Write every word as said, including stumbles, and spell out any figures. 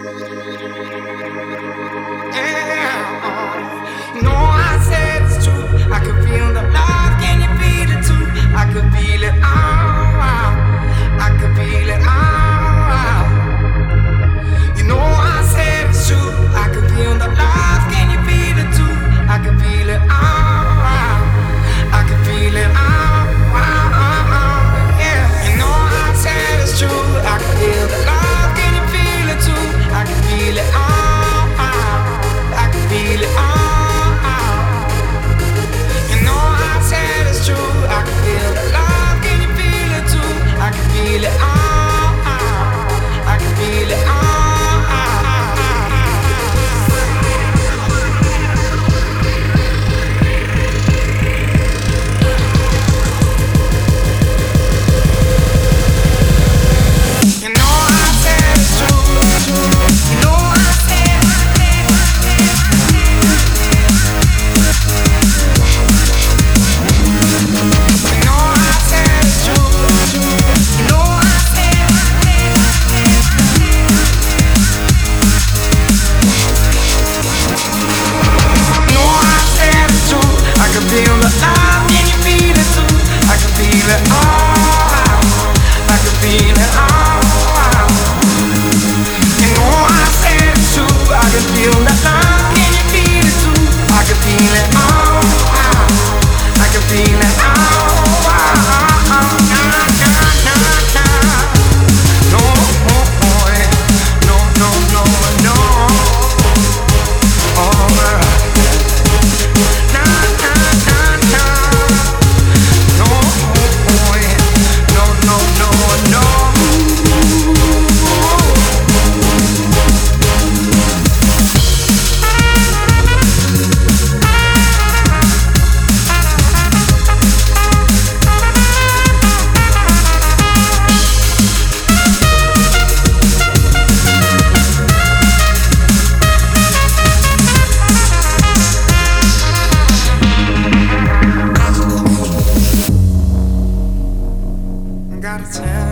Yeah. You know I said it's true. I can feel the love. Can you feel it too? I can feel it all. I can feel it all. You know I said it's true. I can feel the love. Can you feel it too? I can feel it all. I can feel it all. Yeah. You know I said it's true. I can feel the love. Can you feel it too? I can feel it all. I can feel it all. You know I said it's true. I can feel the love. Can you feel it too? I can feel it all. I can feel it all. You know I said it's true. You know I said. You know I said it's true. You know I said. You know I said it's true. I can feel the love. Can you feel it too? I can feel it all. I can feel it all. You know I said it's true. I can feel the love. Can you feel it too? I can feel it all. I can feel it all. No, no, no, no, no. Alright. Na na na na. No, no, no, no, no. Gotta tell